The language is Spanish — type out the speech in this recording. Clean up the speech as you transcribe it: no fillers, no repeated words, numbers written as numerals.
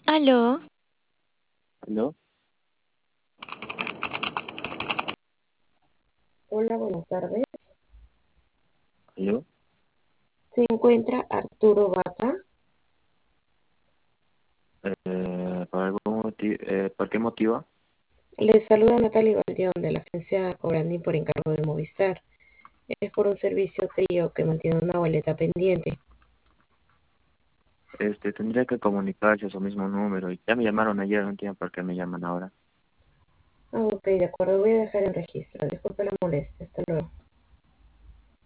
Aló, ¿Aló? Hola, buenas tardes. ¿Aló? Se encuentra Arturo Vaca. ¿Por qué motivo? Le saluda Natalie Valdión de la agencia Cobrandín por encargo de Movistar. Es por un servicio trío que mantiene una boleta pendiente. Tendría que comunicarse a su mismo número. Y ya me llamaron ayer, no entiendo por qué me llaman ahora. Ah, ok, de acuerdo, voy a dejar el registro. Disculpe la molestia. Hasta luego.